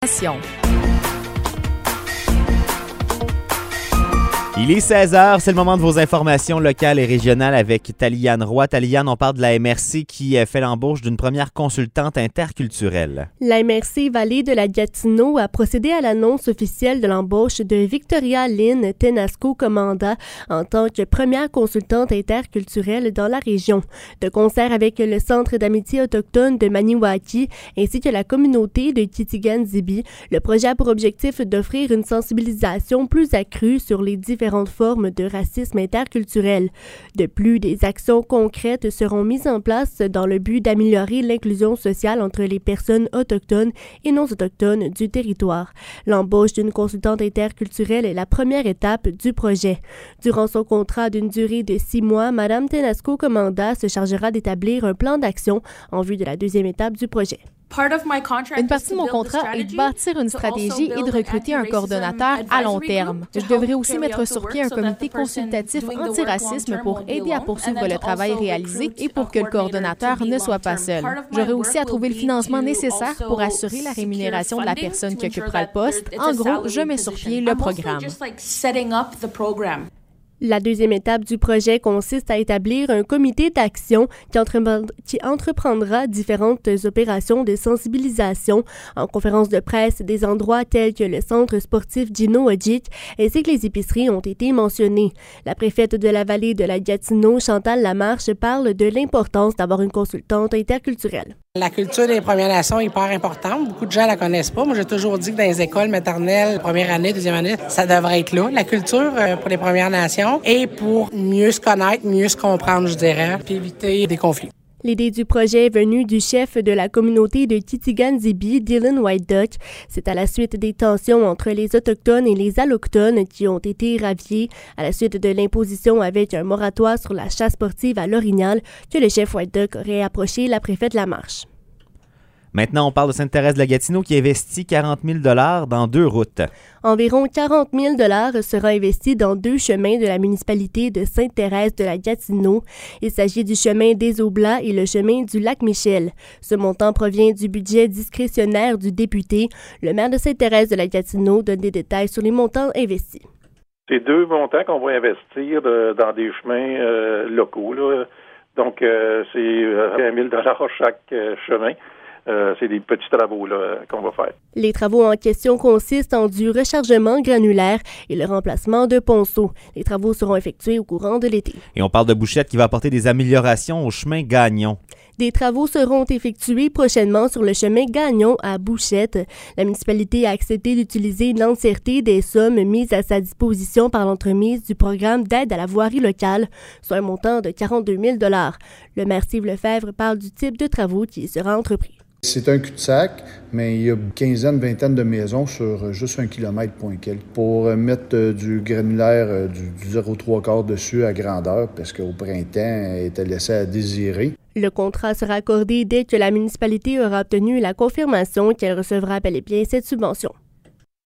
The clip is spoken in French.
Il est 16h, c'est le moment de vos informations locales et régionales avec Taliane Roy. Taliane, on parle de la MRC qui fait l'embauche d'une première consultante interculturelle. La MRC Vallée de la Gatineau a procédé à l'annonce officielle de l'embauche de Victoria Lynn Tenasco-Comanda en tant que première consultante interculturelle dans la région. De concert avec le Centre d'amitié autochtone de Maniwaki ainsi que la communauté de Kitigan-Zibi, le projet a pour objectif d'offrir une sensibilisation plus accrue sur les différentes formes de racisme interculturel. De plus, des actions concrètes seront mises en place dans le but d'améliorer l'inclusion sociale entre les personnes autochtones et non autochtones du territoire. L'embauche d'une consultante interculturelle est la première étape du projet. Durant son contrat d'une durée de 6 mois, Mme Tenasco-Comanda se chargera d'établir un plan d'action en vue de la deuxième étape du projet. Une partie de mon contrat est de bâtir une stratégie et de recruter un coordonnateur à long terme. Je devrais aussi mettre sur pied un comité consultatif antiracisme pour aider à poursuivre le travail réalisé et pour que le coordonnateur ne soit pas seul. J'aurai aussi à trouver le financement nécessaire pour assurer la rémunération de la personne qui occupera le poste. En gros, je mets sur pied le programme. La deuxième étape du projet consiste à établir un comité d'action qui entreprendra différentes opérations de sensibilisation en conférence de presse. Des endroits tels que le centre sportif Gino Odjic ainsi que les épiceries ont été mentionnés. La préfète de la vallée de la Gatineau, Chantal Lamarche, parle de l'importance d'avoir une consultante interculturelle. La culture des Premières Nations est hyper importante. Beaucoup de gens la connaissent pas. Moi, j'ai toujours dit que dans les écoles maternelles, première année, deuxième année, ça devrait être là. La culture pour les Premières Nations et pour mieux se connaître, mieux se comprendre, je dirais, puis éviter des conflits. L'idée du projet est venue du chef de la communauté de Kitigan-Zibi, Dylan White Duck. C'est à la suite des tensions entre les Autochtones et les Allochtones qui ont été raviées à la suite de l'imposition avec un moratoire sur la chasse sportive à l'Orignal que le chef White Duck aurait approché la préfète Lamarche. Maintenant, on parle de Sainte-Thérèse-de-la-Gatineau qui investit 40 000 $ dans 2 routes. Environ 40 000 $ sera investi dans 2 chemins de la municipalité de Sainte-Thérèse-de-la-Gatineau. Il s'agit du chemin des Aublats et le chemin du Lac-Michel. Ce montant provient du budget discrétionnaire du député. Le maire de Sainte-Thérèse-de-la-Gatineau donne des détails sur les montants investis. C'est 2 montants qu'on va investir dans des chemins locaux, là. Donc, c'est 1 000 $ chaque chemin. C'est des petits travaux là, qu'on va faire. Les travaux en question consistent en du rechargement granulaire et le remplacement de ponceaux. Les travaux seront effectués au courant de l'été. Et on parle de Bouchette qui va apporter des améliorations au chemin Gagnon. Des travaux seront effectués prochainement sur le chemin Gagnon à Bouchette. La municipalité a accepté d'utiliser l'entièreté des sommes mises à sa disposition par l'entremise du programme d'aide à la voirie locale, soit un montant de 42 000 $. Le maire Steve Lefebvre parle du type de travaux qui sera entrepris. C'est un cul-de-sac, mais il y a une quinzaine, vingtaine de maisons sur juste 1 kilomètre point quelques. Pour mettre du granulaire du 0,3 dessus à grandeur, parce qu'au printemps, elle était laissée à désirer. Le contrat sera accordé dès que la municipalité aura obtenu la confirmation qu'elle recevra bel et bien cette subvention.